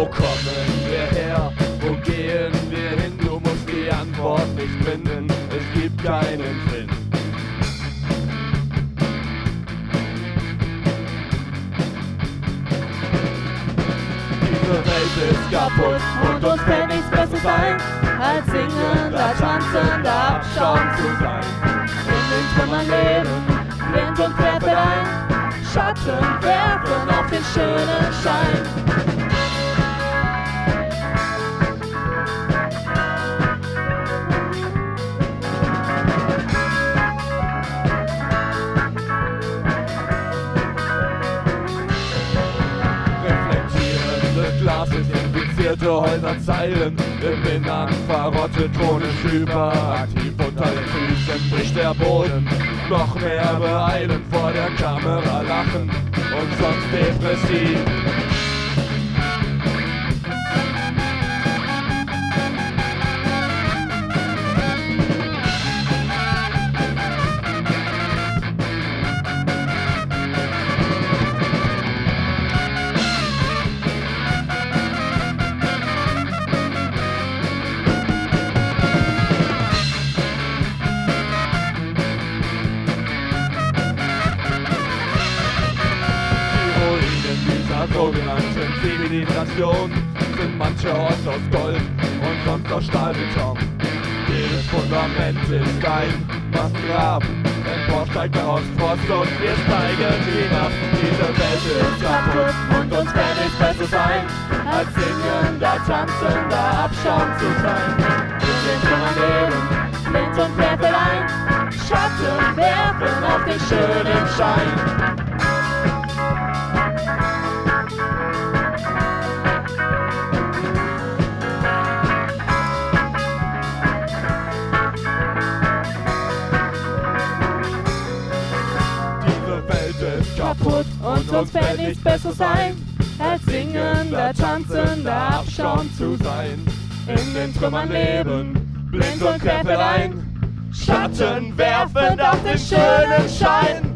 Wo kommen wir her? Wo gehen wir hin? Du musst die Antwort nicht finden, es gibt keinen Sinn. Diese Welt ist kaputt Und uns fällt nichts Besseres ein, als singender, tanzender Abschaum zu sein. In den Trümmern leben, blind und querfeldein, Schatten werfen auf den schönen Schein. Glases, infizierte Häuserzeilen, im Innern verrottet, chronisch überaktiv. Unter den Füßen bricht der Boden, noch mehr beeilen, vor der Kamera lachen und sonst depressiv. Sogenannten Zivilisation sind manche Orte aus Gold und sonst aus Stahlbeton. Jedes Fundament ist ein Massengraben, empor steigt aus Frost und wir steigen hinab. Diese Welt ist kaputt und uns fällt nichts Besseres ein, als singender, tanzender Abschaum zu sein. Wir sind schon am Leben, blind und querfeldein, Schatten werfen auf den schönen Schein. Kaputt und uns fällt nichts Besseres ein, als singender, tanzender Abschaum zu sein. In den Trümmern leben, blind und querfeldein, Schatten werfend auf den schönen Schein.